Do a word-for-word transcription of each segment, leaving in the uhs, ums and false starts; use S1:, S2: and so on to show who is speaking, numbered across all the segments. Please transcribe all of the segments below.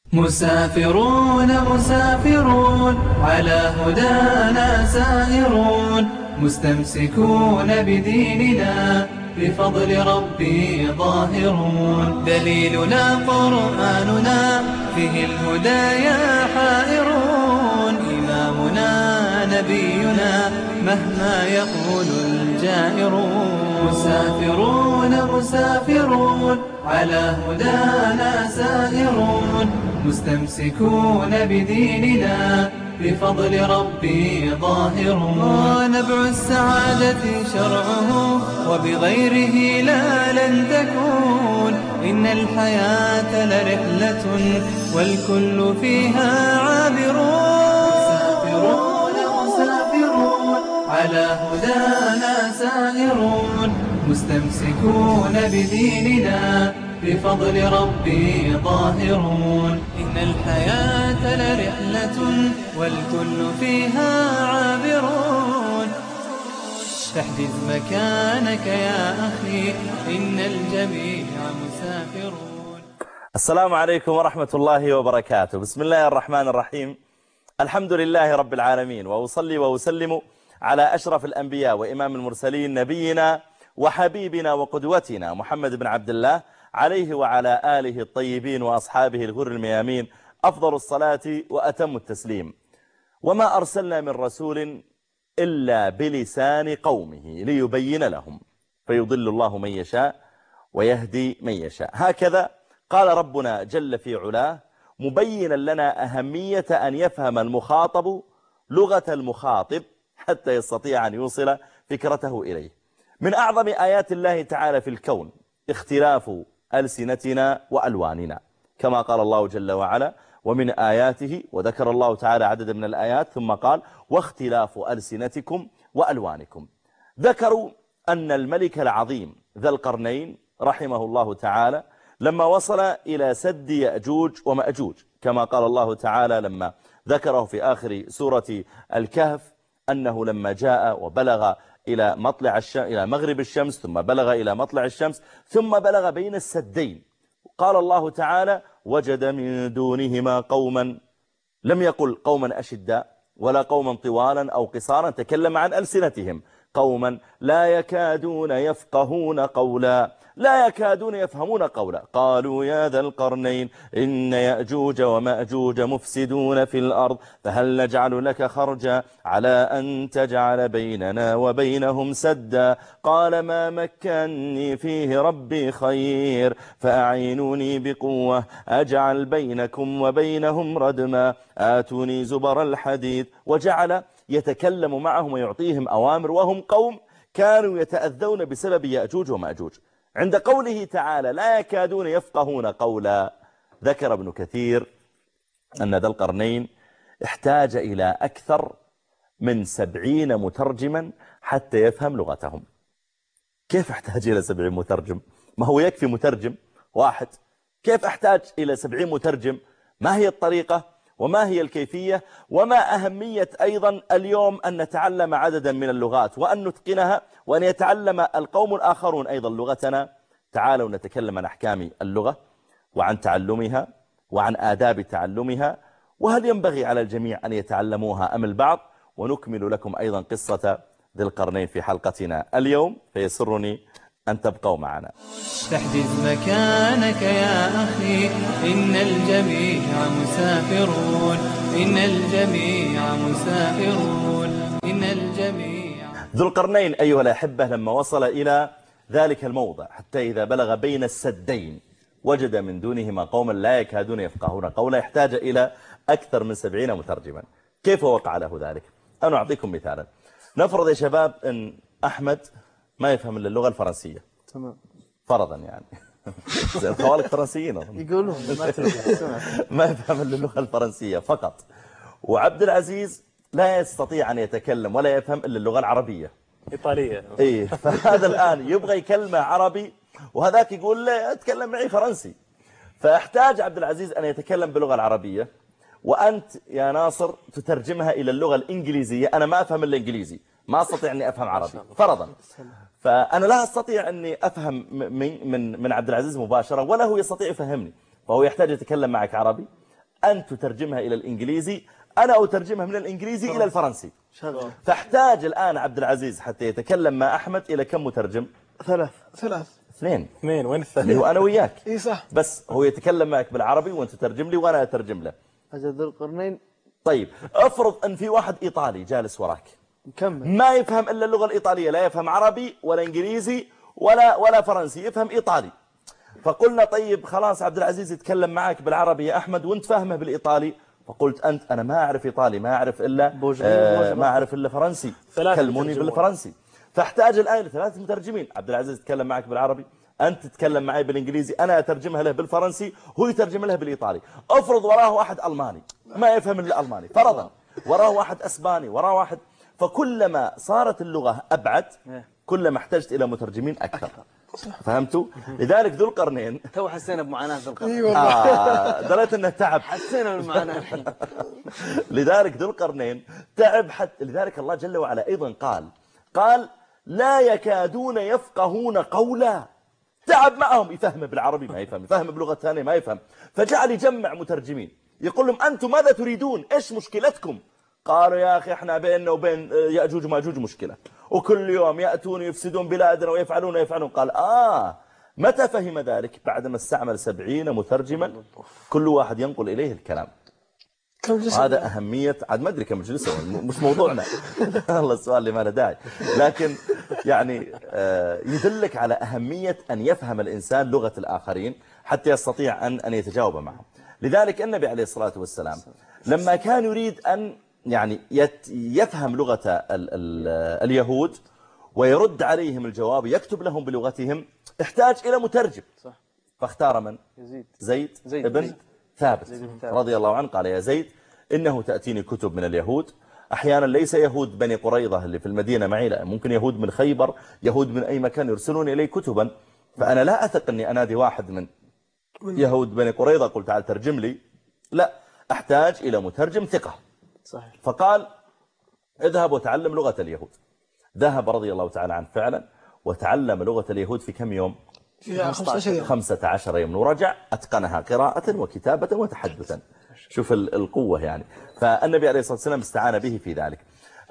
S1: مسافرون مسافرون على هدانا سائرون، مستمسكون بديننا بفضل ربي ظاهرون. دليلنا قرآننا فيه الهدايا حائرون، إمامنا نبينا مهما يقول الجائرون. مسافرون مسافرون على هدانا سائرون، مستمسكون بديننا بفضل ربي ظاهرون. نبع السعادة شرعه وبغيره لا لن تكون، إن الحياة لرحلة والكل فيها عابرون. مسافرون مسافرون على هدانا سائرون، مستمسكون بديننا بفضل ربي ظاهرون. إن الحياة لرحلة والكل فيها عابرون. فاحجز مكانك يا أخي، إن الجميع مسافرون.
S2: السلام عليكم ورحمة الله وبركاته. بسم الله الرحمن الرحيم. الحمد لله رب العالمين، وأصلي وأسلم على أشرف الأنبياء وإمام المرسلين، نبينا وحبيبنا وقدوتنا محمد بن عبد الله، عليه وعلى آله الطيبين وأصحابه الغر الميامين أفضل الصلاة وأتم التسليم. وما أرسلنا من رسول إلا بلسان قومه ليبين لهم، فيضل الله من يشاء ويهدي من يشاء. هكذا قال ربنا جل في علاه، مبينا لنا أهمية أن يفهم المخاطب لغة المخاطب حتى يستطيع أن يوصل فكرته إليه. من أعظم آيات الله تعالى في الكون اختلاف ألسنتنا وألواننا، كما قال الله جل وعلا: ومن آياته، وذكر الله تعالى عدد من الآيات ثم قال: واختلاف ألسنتكم وألوانكم. ذكروا أن الملك العظيم ذا القرنين رحمه الله تعالى لما وصل إلى سد يأجوج ومأجوج، كما قال الله تعالى لما ذكره في آخر سورة الكهف، أنه لما جاء وبلغ إلى مطلع الشمس إلى مغرب الشمس، ثم بلغ إلى مطلع الشمس، ثم بلغ بين السدين. قال الله تعالى: وجد من دونهما قوما، لم يقل قوما أشداء ولا قوما طوالا أو قصارا، تكلم عن ألسنتهم، قوما لا يكادون يفقهون قولا، لا يكادون يفهمون قولا. قالوا يا ذا القرنين إن يأجوج ومأجوج مفسدون في الأرض، فهل نجعل لك خرجا على أن تجعل بيننا وبينهم سدا؟ قال ما مكنني فيه ربي خير، فأعينوني بقوة أجعل بينكم وبينهم ردما، آتوني زبر الحديد. وجعل يتكلم معهم ويعطيهم أوامر وهم قوم كانوا يتأذون بسبب يأجوج ومأجوج. عند قوله تعالى لا يكادون يفقهون قولا، ذكر ابن كثير أن ذا القرنين احتاج إلى أكثر من سبعين مترجما حتى يفهم لغتهم. كيف احتاج إلى سبعين مترجم؟ ما هو يكفي مترجم واحد. كيف احتاج إلى سبعين مترجم؟ ما هي الطريقة وما هي الكيفية؟ وما أهمية أيضا اليوم أن نتعلم عددا من اللغات وأن نتقنها، وأن يتعلم القوم الآخرون أيضا لغتنا؟ تعالوا نتكلم عن أحكام اللغة وعن تعلمها وعن آداب تعلمها، وهل ينبغي على الجميع أن يتعلموها أم البعض؟ ونكمل لكم أيضا قصة ذي القرنين في حلقتنا اليوم، فيسرني أن تبقوا معنا.
S1: فاحجز مكانك يا أخي، إن الجميع مسافرون، إن الجميع مسافرون، إن الجميع.
S2: ذو القرنين أيها الأحبة لما وصل إلى ذلك الموضع حتى إذا بلغ بين السدين وجد من دونهما قوما لا يكادون يفقهون قولا، يحتاج إلى أكثر من سبعين مترجما. كيف وقع له ذلك؟ أنا أعطيكم مثالا. نفرض يا شباب أن أحمد ما يفهم إلا اللغة الفرنسية، تمام، فرضا يعني زي الخوالق الفرنسيين يقولون ما يفهم إلا اللغة الفرنسية فقط، وعبد العزيز لا يستطيع أن يتكلم ولا يفهم إلا اللغة العربية إيطالية. إيه، فهذا الآن يبغى يكلمه عربي وهذاك يقول له اتكلم معي فرنسي، فاحتاج عبد العزيز أن يتكلم باللغة العربية، وأنت يا ناصر تترجمها إلى اللغة الإنجليزية. أنا ما أفهم الإنجليزي، ما أستطيع أني أفهم عربي فرضا، فأنا لا أستطيع أني أفهم من من من عبد العزيز مباشرة ولا هو يستطيع يفهمني، فهو يحتاج يتكلم معك عربي، أن تترجمها إلى الإنجليزي، أنا أترجمها من الإنجليزي إلى الفرنسي.
S3: شغل.
S2: فاحتاج الآن عبد العزيز حتى يتكلم مع أحمد إلى كم مترجم؟
S3: ثلاث
S4: ثلاث
S2: اثنين.
S4: اثنين وين
S2: اللي
S4: الثالث؟
S2: هو أنا وياك.
S4: اي صح.
S2: بس هو يتكلم معك بالعربي وأنت تترجم لي وأنا أترجم له.
S3: هذا ذو القرنين.
S2: طيب افرض أن في واحد إيطالي جالس وراك
S3: نكمل.
S2: ما يفهم إلا اللغة الإيطالية، لا يفهم عربي ولا إنجليزي ولا ولا فرنسي، يفهم إيطالي. فقلنا طيب خلاص عبد العزيز يتكلم معك بالعربي يا أحمد وانت فاهمه بالإيطالي. فقلت أنت أنا ما أعرف إيطالي، ما أعرف إلا آه ما أعرف إلا فرنسي، كلموني بالفرنسي. فاحتاج الآن لثلاث مترجمين. عبد العزيز يتكلم معك بالعربي، أنت تتكلم معي بالإنجليزي، أنا أترجمها له بالفرنسي، هو يترجم لها بالإيطالي. أفرض وراه واحد ألماني ما يفهم إلا الألماني فرضا، وراه واحد أسباني، وراه واحد. فكلما صارت اللغة أبعد كلما احتجت إلى مترجمين أكثر. فهمتوا؟ لذلك ذو القرنين
S3: تو حسينا بمعاناة ذو القرنين.
S4: اي والله.
S2: آه دريت انه تعب.
S3: حسينا بالمعاناة الحين.
S2: لذلك ذو القرنين تعب حتى. لذلك الله جل وعلا أيضا قال قال لا يكادون يفقهون قولا. تعب معهم، يفهم بالعربي ما يفهم، يفهم بلغة ثانية ما يفهم. فجعل يجمع مترجمين يقول لهم أنتم ماذا تريدون؟ إيش مشكلتكم؟ قالوا يا أخي احنا بيننا وبين يأجوج وماجوج مشكلة، وكل يوم يأتون يفسدون بلادنا ويفعلون ويفعلون. قال آه متى فهم ذلك؟ بعدما استعمل سبعين مترجما كل واحد ينقل إليه الكلام. هذا أهمية. عاد ما أدري كم جلسة، مش موضوعنا. الله السؤال اللي ما له داعي، لكن يعني يدلك على أهمية أن يفهم الإنسان لغة الآخرين حتى يستطيع أن أن يتجاوب معهم. لذلك النبي عليه الصلاة والسلام لما كان يريد أن يعني يفهم لغة ال ال اليهود ويرد عليهم الجواب يكتب لهم بلغتهم احتاج إلى مترجم. فاختار من؟
S3: يزيد.
S2: زيد,
S3: زيد
S2: ابن
S3: زيد.
S2: ثابت,
S3: زيد
S2: رضي الله عنه. قال يا زيد إنه تأتيني كتب من اليهود، أحيانا ليس يهود بني قريظة اللي في المدينة معي، لا ممكن يهود من خيبر، يهود من أي مكان يرسلون إلي كتبا، فأنا لا أثق أني أنادي واحد من يهود بني قريظة قلت تعال ترجم لي، لا أحتاج إلى مترجم ثقة.
S3: صحيح.
S2: فقال اذهب وتعلم لغة اليهود. ذهب رضي الله تعالى عنه فعلا وتعلم لغة اليهود في كم يوم؟ خمسة عشر يوم، ورجع أتقنها قراءة وكتابة وتحدثا. شوف القوة يعني. فالنبي عليه الصلاة والسلام استعان به في ذلك.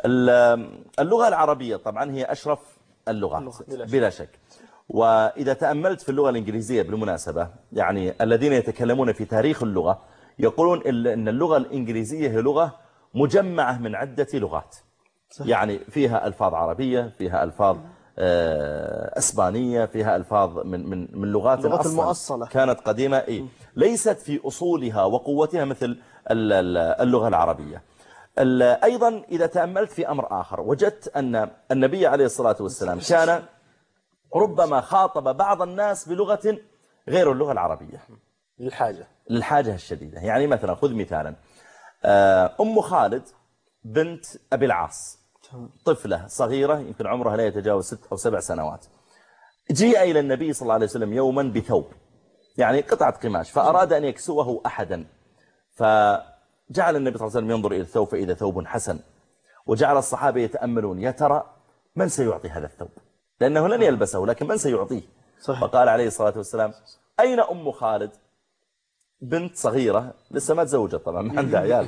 S2: اللغة العربية طبعا هي أشرف اللغات بلا شك. وإذا تأملت في اللغة الإنجليزية بالمناسبة، يعني الذين يتكلمون في تاريخ اللغة يقولون أن اللغة الإنجليزية هي لغة مجمعة من عدة لغات. يعني فيها ألفاظ عربية، فيها ألفاظ أسبانية، فيها ألفاظ من من من لغات
S3: المؤصلة
S2: كانت قديمة، إيه ليست في أصولها وقوتها مثل اللغة العربية. أيضا إذا تأملت في أمر آخر وجدت أن النبي عليه الصلاة والسلام كان ربما خاطب بعض الناس بلغة غير اللغة العربية
S4: للحاجة
S2: للحاجة الشديدة. يعني مثلا خذ مثالا أم خالد بنت أبي العاص، طفلة صغيرة يمكن عمرها لا يتجاوز ست أو سبع سنوات، جيء إلى النبي صلى الله عليه وسلم يوما بثوب، يعني قطعة قماش، فأراد أن يكسوه أحدا، فجعل النبي صلى الله عليه وسلم ينظر إلى الثوب فإذا ثوب حسن، وجعل الصحابة يتأملون يا ترى من سيعطي هذا الثوب، لأنه لن يلبسه لكن من سيعطيه. صحيح. فقال عليه الصلاة والسلام أين أم خالد؟ بنت صغيرة لسه ما تزوجت طبعا ما عندها عيال،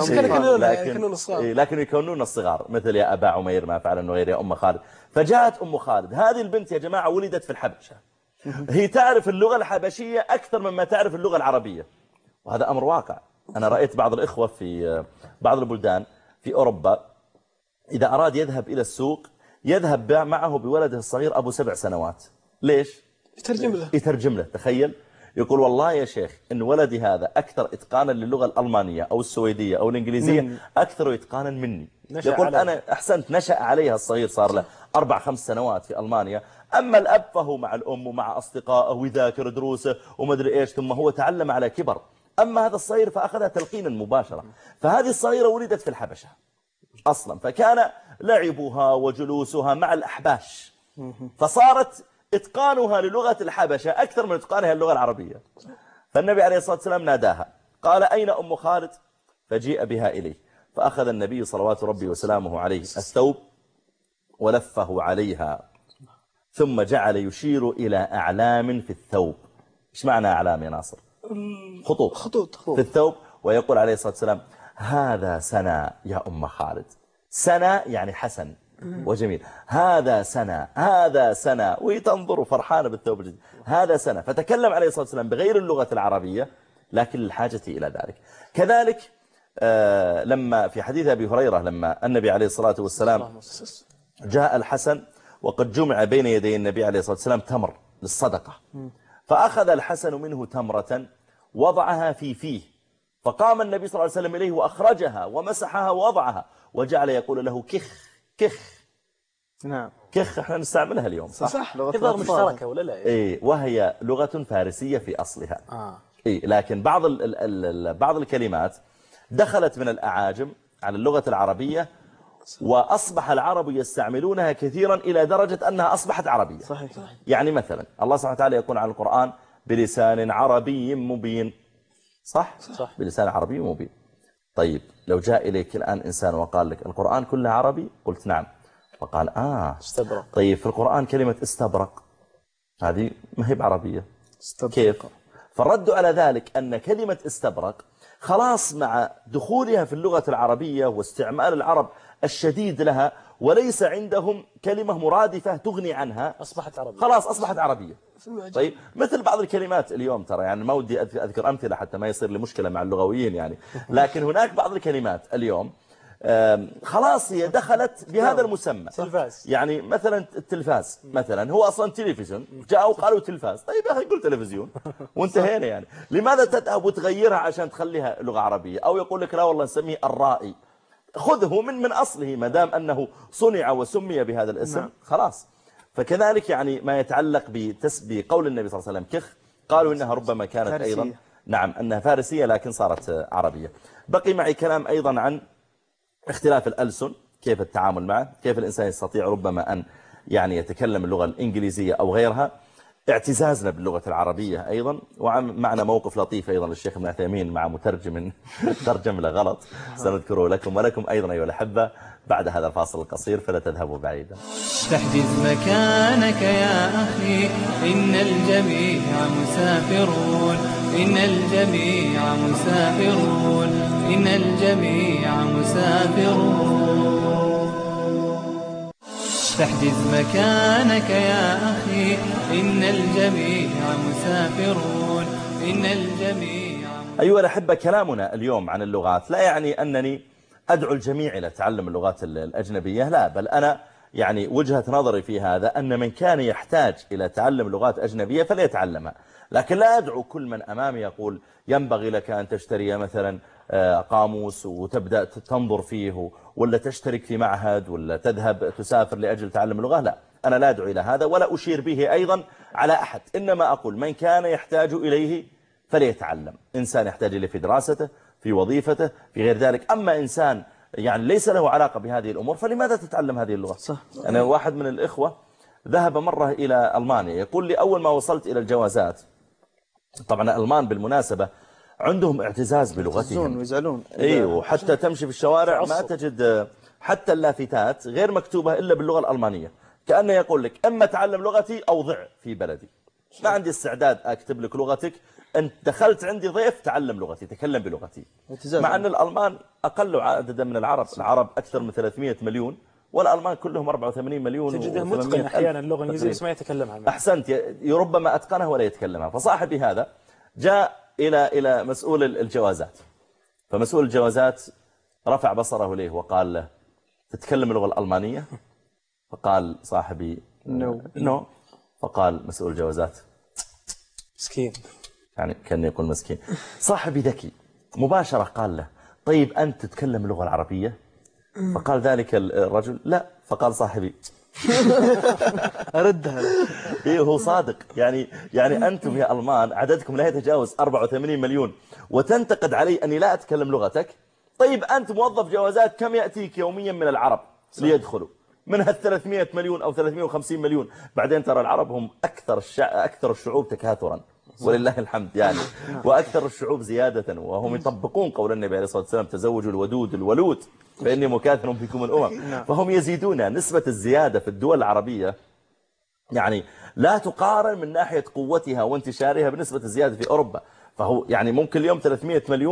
S2: لكن لكن يكونون الصغار مثل يا أبا عمير ما فعل غير يا أم خالد. فجاءت أم خالد، هذه البنت يا جماعة ولدت في الحبشة، هي تعرف اللغة الحبشية أكثر مما تعرف اللغة العربية، وهذا أمر واقع. أنا رأيت بعض الإخوة في بعض البلدان في أوروبا إذا أراد يذهب إلى السوق يذهب معه بولده الصغير أبو سبع سنوات. ليش؟
S4: يترجم له
S2: يترجم له. تخيل، يقول والله يا شيخ إن ولدي هذا أكثر إتقانا للغة الألمانية أو السويدية أو الإنجليزية من. أكثر إتقانا مني. يقول أنا أحسنت، نشأ عليها الصغير، صار له أربع خمس سنوات في ألمانيا، أما الأب فهو مع الأم ومع أصدقائه ويذاكر دروسه ومدري إيش، ثم هو تعلم على كبر. أما هذا الصغير فأخذها تلقينا مباشرة. فهذه الصغيرة ولدت في الحبشة أصلا، فكان لعبها وجلوسها مع الأحباش، فصارت إتقانها للغة الحبشة أكثر من إتقانها للغة العربية. فالنبي عليه الصلاة والسلام ناداها قال أين أم خالد؟ فجيء بها إليه، فأخذ النبي صلوات ربي وسلامه عليه الثوب ولفه عليها، ثم جعل يشير إلى أعلام في الثوب. إيش معنى أعلام يا ناصر؟ خطوط.
S4: خطوط
S2: في الثوب، ويقول عليه الصلاة والسلام هذا سنا يا أم خالد. سنا يعني حسن وجميل. هذا سنا هذا سنا، وتنظر فرحانة بالثوب الجديد. هذا سنا. فتكلم عليه الصلاة والسلام بغير اللغة العربية لكن للحاجة إلى ذلك. كذلك آه لما في حديث أبي هريرة لما النبي عليه الصلاة والسلام جاء الحسن وقد جمع بين يدي النبي عليه الصلاة والسلام تمر للصدقة، فأخذ الحسن منه تمرة وضعها في فيه، فقام النبي صلى الله عليه وسلم إليه وأخرجها ومسحها ووضعها وجعل يقول له كخ كخ.
S3: نعم.
S2: كخ احنا نستعملها اليوم صح؟
S3: صح. لغة
S4: لغة مشتركة ولا لا؟
S2: إيه، وهي لغة فارسية في أصلها.
S4: آه.
S2: إيه، لكن بعض ال ال ال بعض الكلمات دخلت من الأعاجم على اللغة العربية وأصبح العرب يستعملونها كثيرا إلى درجة أنها أصبحت عربية.
S3: صحيح.
S2: يعني مثلا الله سبحانه وتعالى يقول عن القرآن بلسان عربي مبين، صح؟
S4: صح.
S2: بلسان عربي مبين. طيب لو جاء إليك الآن إنسان وقال لك القرآن كله عربي، قلت نعم، فقال آه
S4: استبرق.
S2: طيب في القرآن كلمة استبرق هذه ما هي بعربية، كيف؟ فالرد على ذلك أن كلمة استبرق خلاص مع دخولها في اللغة العربية واستعمال العرب الشديد لها وليس عندهم كلمة مرادفة تغني عنها،
S4: أصبحت عربية.
S2: خلاص أصبحت عربية. طيب مثل بعض الكلمات اليوم ترى، يعني ما ودي أذكر أمثلة حتى ما يصير لي مشكلة مع اللغويين يعني، لكن هناك بعض الكلمات اليوم خلاص هي دخلت بهذا المسمى.
S4: تلفاز.
S2: يعني مثلا التلفاز مثلا هو أصلا تلفزيون، جاءوا قالوا تلفاز، طيب يا أخي قل تلفزيون وانتهينا. يعني لماذا تذهب وتغيرها عشان تخليها لغة عربية؟ أو يقول لك لا والله نسميه الرائي، خذه من من أصله ما دام أنه صنع وسمي بهذا الاسم خلاص. فكذلك يعني ما يتعلق بتسبي قول النبي صلى الله عليه وسلم كخ، قالوا إنها ربما كانت فارسية. أيضا نعم أنها فارسية لكن صارت عربية. بقي معي كلام أيضا عن اختلاف الألسن، كيف التعامل معه، كيف الإنسان يستطيع ربما أن يعني يتكلم اللغة الإنجليزية أو غيرها، اعتزازنا باللغة العربية أيضا. ومعنا موقف لطيف أيضا للشيخ ابن عثيمين مع مترجم ترجم له غلط سنذكره لكم ولكم أيضا أيها الأحبة بعد هذا الفاصل القصير، فلا تذهبوا بعيدا.
S1: تحجز مكانك يا أخي، إن الجميع مسافرون، إن الجميع مسافرون، إن الجميع مسافرون. تحجز مكانك يا أخي، إن الجميع مسافرون، إن الجميع.
S2: أيها الأحبة، كلامنا اليوم عن اللغات لا يعني أنني أدعو الجميع إلى تعلم اللغات الأجنبية، لا، بل أنا يعني وجهة نظري في هذا أن من كان يحتاج إلى تعلم لغات أجنبية فليتعلمها، لكن لا أدعو كل من أمامي يقول ينبغي لك أن تشتري مثلا قاموس وتبدأ تنظر فيه، ولا تشترك في معهد، ولا تذهب تسافر لأجل تعلم اللغة. لا، أنا لا أدعو إلى هذا ولا أشير به أيضا على أحد، إنما أقول من كان يحتاج إليه فليتعلم. إنسان يحتاج إليه في دراسته، في وظيفته، في غير ذلك. أما إنسان يعني ليس له علاقة بهذه الأمور فلماذا تتعلم هذه اللغة؟ صح. أنا واحد من الإخوة ذهب مرة إلى ألمانيا، يقول لي أول ما وصلت إلى الجوازات، طبعا الألمان بالمناسبة عندهم اعتزاز بلغتهم
S3: ويزعلون.
S2: ايوه، وحتى تمشي في الشوارع ما تجد حتى اللافتات غير مكتوبة إلا باللغة الألمانية، كأنه يقول لك أما تعلم لغتي أو ضع في بلدي، ما عندي استعداد أكتب لك لغتك، أنت دخلت عندي ضيف تعلم لغتي، تكلم بلغتي. مع أن الألمان أقل عددا من العرب، العرب أكثر من ثلاثمئة مليون والألمان كلهم أربعة وثمانين مليون،
S4: تجده متقن أحيانا اللغة الإنجليزية بس ما يتكلمها.
S2: أحسنت، ربما أتقنها ولا يتكلمها. فصاحبي هذا جاء إلى إلى مسؤول الجوازات، فمسؤول الجوازات رفع بصره إليه وقال له تتكلم اللغة الألمانية؟ فقال صاحبي نو no. no. فقال مسؤول الجوازات
S4: مسكين،
S2: يعني كان يقول مسكين. صاحبي ذكي مباشرة قال له طيب أنت تتكلم اللغة العربية؟ فقال ذلك الرجل لا. فقال صاحبي
S3: أردها.
S2: إيه، هو صادق. يعني يعني أنتم يا ألمان عددكم لا يتجاوز أربعة وثمانين مليون وتنتقد علي أني لا أتكلم لغتك. طيب أنت موظف جوازات، كم يأتيك يوميا من العرب ليدخلوا من هالثلاثمئة مليون أو ثلاثمئة وخمسين مليون؟ بعدين ترى العرب هم أكثر الشع... أكثر الشعوب تكاثرا ولله الحمد يعني، وأكثر الشعوب زيادة، وهم يطبقون قول النبي عليه الصلاة والسلام تزوجوا الودود الولود فإني مكاثر بكم الأمم. فهم يزيدون. نسبة الزيادة في الدول العربية يعني لا تقارن من ناحية قوتها وانتشارها بنسبة الزيادة في أوروبا. فهو يعني ممكن اليوم ثلاثمئة مليون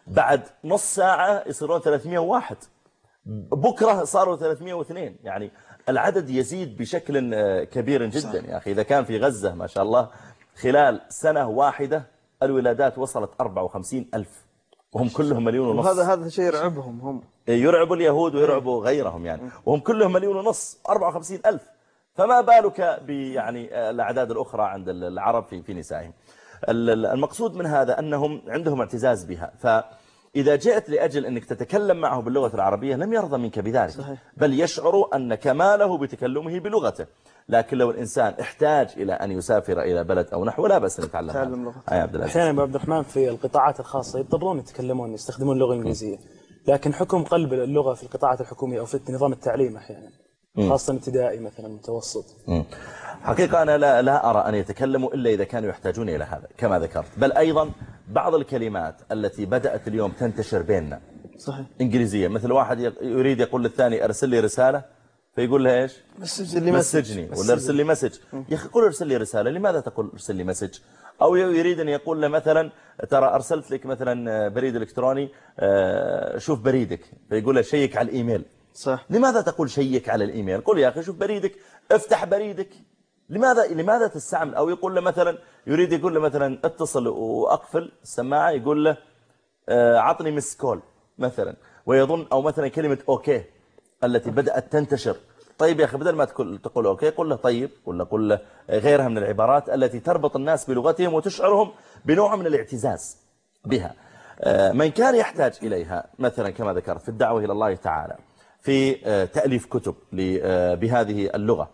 S2: بعد نص ساعة يصيرون ثلاثمئة وواحد، بكرة صاروا ثلاثمئة واثنين. يعني العدد يزيد بشكل كبير جدا يا أخي. إذا كان في غزة ما شاء الله خلال سنة واحدة الولادات وصلت أربعة وخمسين ألف، وهم كلهم مليون ونص.
S3: وهذا هذا شيء يرعبهم هم،
S2: يرعبوا اليهود ويرعبوا غيرهم يعني، وهم كلهم مليون ونص، أربعة وخمسين ألف. فما بالك يعني الأعداد الأخرى عند العرب في في نسائهم. المقصود من هذا أنهم عندهم اعتزاز بها، فإذا جئت لأجل أنك تتكلم معه باللغة العربية لم يرضى منك بذلك. صحيح. بل يشعر أن كماله بتكلمه بلغته. لكن لو الإنسان احتاج إلى أن يسافر إلى بلد أو نحو لا بأس أن يتعلم
S3: تعلم لغة.
S4: أحيانا أبو عبد الرحمن في القطاعات الخاصة يضطرون يتكلمون يستخدمون اللغة الإنجليزية، لكن حكم قلب اللغة في القطاعات الحكومية أو في نظام التعليم أحيانا خاصة ابتدائي مثلا متوسط.
S2: مم. حقيقة أنا لا, لا أرى أن يتكلموا إلا إذا كانوا يحتاجون إلى هذا كما ذكرت. بل أيضا بعض الكلمات التي بدأت اليوم تنتشر بيننا صحيح إنجليزية، مثل واحد يريد يقول للثاني أرسل لي رسالة فيقول له إيش؟
S3: مسج لي
S2: مسجني ولا أرسل لي مسج. يا أخي قل أرسل لي رسالة، لماذا تقول أرسل لي مسج؟ أو يريد أن يقول له مثلا ترى أرسلت لك مثلا بريد إلكتروني شوف بريدك، فيقول له شيك على الإيميل. صح. لماذا تقول شيك على الإيميل؟ قل يا أخي شوف بريدك، افتح بريدك. لماذا لماذا تستعمل؟ أو يقول له مثلا يريد يقول له مثلا اتصل وأقفل السماعة، يقول له عطني مس كول مثلا، ويظن أو مثلا كلمة أوكي التي بدأت تنتشر. طيب يا أخي بدل ما تقول تقول أوكي قل له طيب، ولا قل له غيرها من العبارات التي تربط الناس بلغتهم وتشعرهم بنوع من الاعتزاز بها. من كان يحتاج إليها مثلا كما ذكرت في الدعوة إلى الله تعالى، في تأليف كتب بهذه اللغة،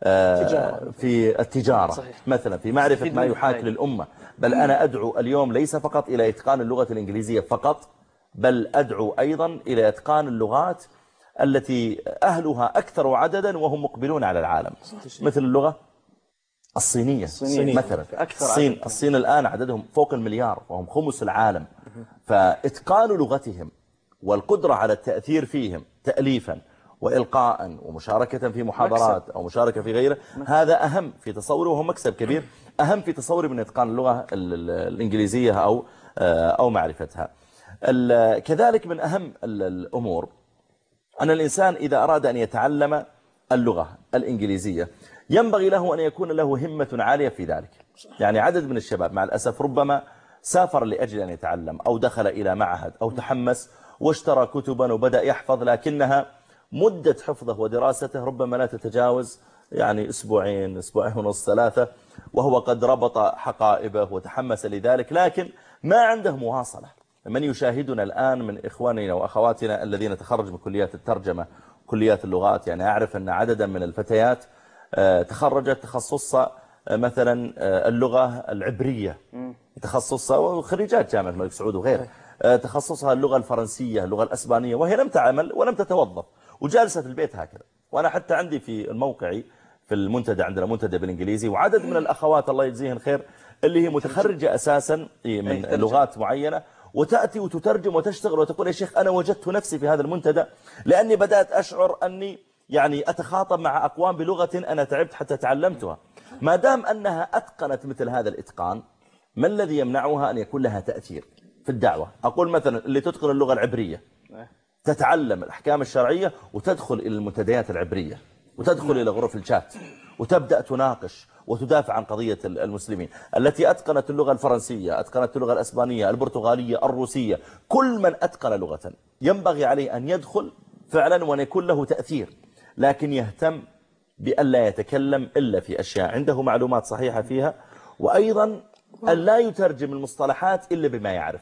S2: في التجارة صحيح. مثلا في معرفة ما يحاك للأمة. بل أنا أدعو اليوم ليس فقط إلى إتقان اللغة الإنجليزية فقط، بل أدعو أيضا إلى إتقان اللغات التي أهلها أكثر عددا وهم مقبلون على العالم، مثل اللغة الصينية, الصينية. مثلا الصين, الصين الآن عددهم فوق المليار وهم خمس العالم. فإتقان لغتهم والقدرة على التأثير فيهم تأليفا وإلقاء ومشاركة في محاضرات مكسب. أو مشاركة في غيره، هذا أهم في تصوري وهو مكسب كبير، أهم في تصوري من إتقان اللغة الإنجليزية أو أو معرفتها. كذلك من أهم الأمور أن الإنسان إذا أراد أن يتعلم اللغة الإنجليزية ينبغي له أن يكون له همة عالية في ذلك. يعني عدد من الشباب مع الأسف ربما سافر لأجل أن يتعلم أو دخل إلى معهد أو تحمس واشترى كتبا وبدأ يحفظ، لكنها مدة حفظه ودراسته ربما لا تتجاوز يعني أسبوعين أسبوعين ونص ثلاثة، وهو قد ربط حقائبه وتحمس لذلك، لكن ما عنده مواصلة. من يشاهدنا الآن من إخواننا وأخواتنا الذين تخرج من كليات الترجمة كليات اللغات، يعني أعرف أن عددا من الفتيات تخرجت تخصصها مثلا اللغة العبرية، تخصصها وخريجات جامعة الملك سعود وغيره، تخصصها اللغة الفرنسية اللغة الأسبانية، وهي لم تعمل ولم تتوظف وجالسة في البيت هكذا. وأنا حتى عندي في الموقعي في المنتدى عندنا منتدى بالإنجليزي، وعدد من الأخوات الله يجزيهن خير اللي هي متخرجة أساسا من لغات معينة وتأتي وتترجم وتشتغل وتقول يا شيخ أنا وجدت نفسي في هذا المنتدى لأني بدأت أشعر أني يعني أتخاطب مع أقوام بلغة أنا تعبت حتى تعلمتها. ما دام أنها أتقنت مثل هذا الإتقان، ما الذي يمنعها أن يكون لها تأثير في الدعوة؟ أقول مثلا اللي تتقن اللغة العبرية تتعلم الأحكام الشرعية وتدخل إلى المنتديات العبرية وتدخل إلى غرف الشات وتبدأ تناقش وتدافع عن قضية المسلمين. التي أتقنت اللغة الفرنسية، أتقنت اللغة الأسبانية، البرتغالية، الروسية، كل من أتقن لغة ينبغي عليه أن يدخل فعلا وأن يكون له تأثير، لكن يهتم بألا يتكلم إلا في أشياء عنده معلومات صحيحة فيها، وأيضا أن لا يترجم المصطلحات إلا بما يعرف.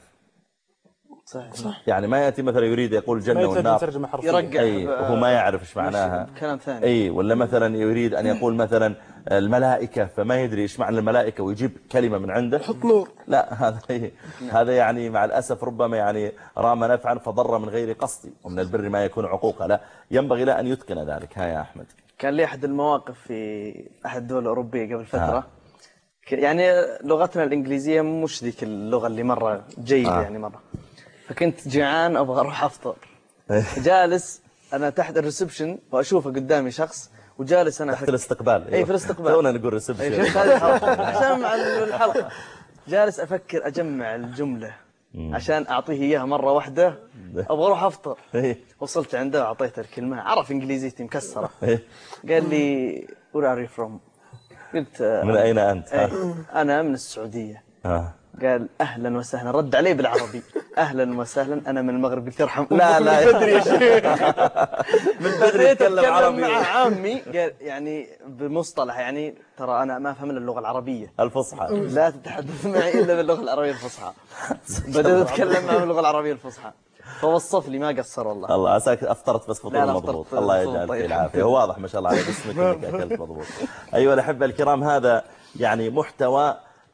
S2: صحيح. صح. يعني ما يأتي مثلا يريد يقول جنة والنار
S3: يرجع
S2: أي وهو ما يعرف إيش معناها
S3: كلام ثاني.
S2: أي ولا مثلا يريد أن يقول مثلا الملائكة فما يدري إيش معنى الملائكة ويجيب كلمة من عنده
S3: حط نور.
S2: لا هذا هذا يعني مع الأسف ربما يعني رام نفعا فضر من غير قصد، ومن البر ما يكون عقوقا. لا ينبغي لا أن يتقن ذلك. ها يا أحمد.
S3: كان لي أحد المواقف في أحد الدول الأوروبية قبل فترة ها. يعني لغتنا الإنجليزية مش ذيك اللغة اللي مرة جيدة ها. يعني مرة، فكنت جيعان أبغى أروح أفطر جالس أنا تحت الريسبشن وأشوفه قدامي شخص وجالس أنا
S2: تحت الاستقبال.
S3: أي في الاستقبال
S2: تونا نقول ريسبشن
S3: عشان مع الحلقة جالس أفكر أجمع الجملة عشان أعطيه إياها مرة واحدة، أبغى أروح أفطر. وصلت عنده وأعطيته الكلمة، عرف إنجليزيتي مكسرة. قال لي where are you from؟ قلت
S2: من أين أنت؟
S3: ايه أنا من السعودية.
S2: آه.
S3: قال أهلا وسهلا، رد عليه بالعربي أهلا وسهلا أنا من المغرب. قلت يرحم
S2: لا لا
S3: من بدري يا شيخ.
S2: من بدري أتكلم عربي
S3: مع عمي. قال يعني بمصطلح يعني ترى أنا ما أفهم اللغة العربية
S2: الفصحى،
S3: لا تتحدث معي إلا باللغة العربية الفصحى. بدأت أتكلم معه باللغة العربية الفصحى، فوصف لي ما قصر والله.
S2: الله عساك أفطرت بس فطور مضبوط. الله يجعل
S3: طيب.
S2: فيه العافية. هو واضح ما شاء الله على جسمك إنك أكلت مضبوط. أيها الأحبة الكرام، هذا يعني محتوى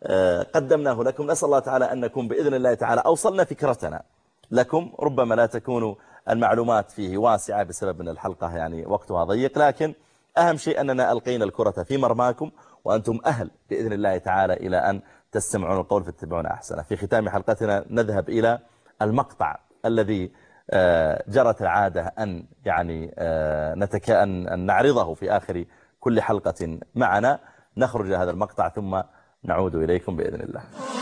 S2: قدمناه لكم. نسأل الله تعالى أن نكون بإذن الله تعالى أوصلنا فكرتنا لكم. ربما لا تكون المعلومات فيه واسعة بسبب أن الحلقة يعني وقتها ضيق، لكن أهم شيء أننا ألقينا الكرة في مرماكم، وأنتم أهل بإذن الله تعالى إلى أن تستمعون القول فتتبعون أحسنه. في ختام حلقتنا نذهب إلى المقطع الذي جرت العادة أن يعني نتك أن نعرضه في آخر كل حلقة معنا. نخرج هذا المقطع ثم نعود إليكم بإذن الله.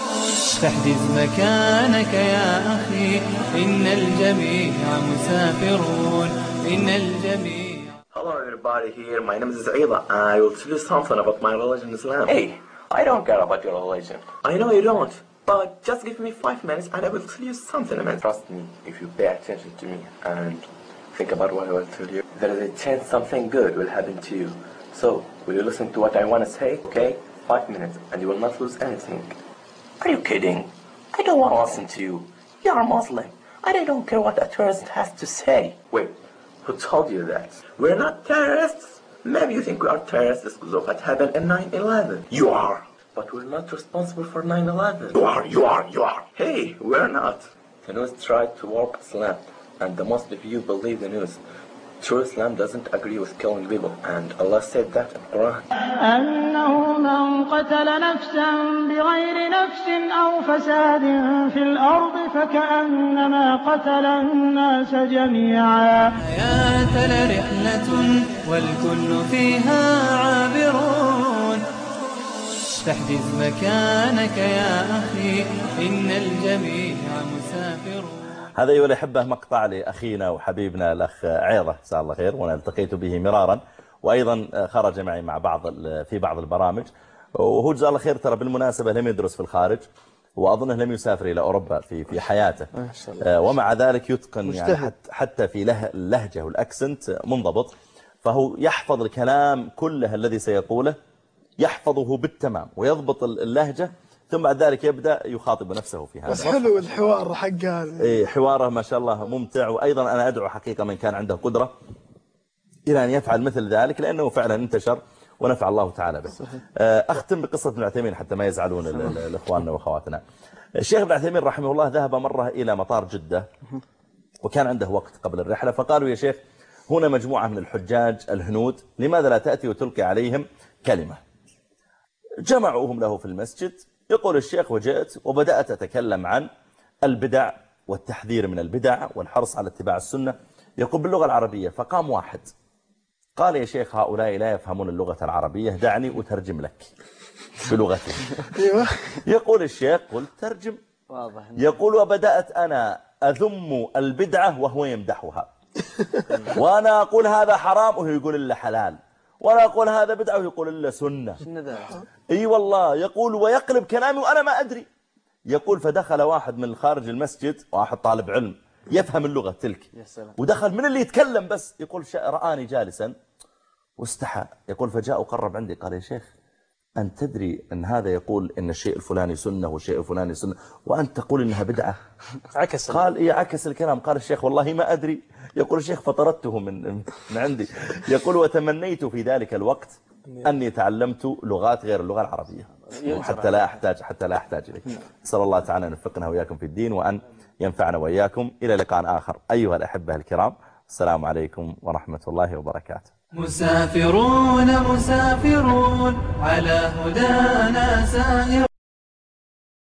S1: فاحجز مكانك يا أخي إن الجميع مسافرون إن الجميع.
S5: Hello everybody here, my name is Zaida. I will tell you something about my religion, Islam.
S6: Hey, I don't care about your religion.
S5: I know you don't, but just give me five minutes and I will tell you something, man.
S6: Trust me, if you pay attention to me and think about what I will tell you, there is a chance something good will happen to you. So, will you listen to what I want to say, okay? Five minutes and you will not lose anything. Are you kidding? I don't want to listen to you. You are Muslim. I don't care what a terrorist has to say.
S5: Wait, who told you that? We're not terrorists. Maybe you think we are terrorists because of what happened in nine eleven. You are.
S6: But we're not responsible for nine eleven.
S5: You are, you are, you are. Hey, we're not.
S6: The news tried to warp Islam, and the most of you believe the news. True Islam doesn't agree with killing people, and Allah said that in Quran.
S7: أنه من قتل نفسا بغير نفس أو فساد في الأرض فكأنما قتل الناس جميعا.
S1: حياة رحلة والكل فيها عابرون. فاحجز مكانك يا أخي إن الجميع مسافرون.
S2: هذا أيها الأحبة مقطع لأخينا وحبيبنا الأخ عيضة جزاه الله خير، وأنا التقيت به مرارا، وأيضا خرج معي مع بعض في بعض البرامج. وهو جزاه الله خير ترى بالمناسبة لم يدرس في الخارج، وأظنه لم يسافر إلى أوروبا في في حياته، ومع ذلك يتقن يعني حتى في اللهجة والأكسنت منضبط، فهو يحفظ الكلام كله الذي سيقوله، يحفظه بالتمام ويضبط اللهجة، ثم بعد ذلك يبدأ يخاطب نفسه في هذا.
S8: بس حلو الحوار حقه.
S2: إيه حواره ما شاء الله ممتع. وأيضا أنا أدعو حقيقة من كان عنده قدرة إلى أن يفعل مثل ذلك، لأنه فعلا انتشر ونفع الله تعالى به. أختم بقصة ابن عثيمين حتى ما يزعلون الإخواننا وأخواتنا. الشيخ ابن عثيمين رحمه الله ذهب مرة إلى مطار جدة، وكان عنده وقت قبل الرحلة، فقالوا يا شيخ هنا مجموعة من الحجاج الهنود، لماذا لا تأتي وتلقي عليهم كلمة؟ جمعوهم له في المسجد. يقول الشيخ وجئت وبدأت أتكلم عن البدع والتحذير من البدع والحرص على اتباع السنة، يقول باللغة العربية. فقام واحد قال يا شيخ هؤلاء لا يفهمون اللغة العربية، دعني أترجم لك بلغتهم. يقول الشيخ قلت ترجم. يقول وبدأت أنا أذم البدعة وهو يمدحها، وأنا أقول هذا حرام وهو يقول إلا حلال، وأنا أقول هذا بدعة ويقول إلا سنة. اي والله. يقول ويقلب كلامي وأنا ما أدري. يقول فدخل واحد من خارج المسجد، واحد طالب علم يفهم اللغة تلك، ودخل من اللي يتكلم بس. يقول رآني جالسا واستحى. يقول فجاء وقرب عندي قال يا شيخ أنت تدري أن هذا يقول إن الشيء الفلاني سنة والشيء الفلاني سنة وأنت تقول إنها بدعة؟
S4: عكس.
S2: قال إيه عكس الكلام. قال الشيخ والله ما أدري. يقول الشيخ فطردته من من عندي. يقول وتمنيت في ذلك الوقت أني تعلمت لغات غير اللغة العربية حتى لا أحتاج حتى لا أحتاج إليك. أسأل الله تعالى أن يوفقنا وإياكم في الدين، وأن ينفعنا وإياكم. إلى لقاء آخر أيها الأحبة الكرام، السلام عليكم ورحمة الله وبركاته.
S1: مسافرون مسافرون على هدانا سائر.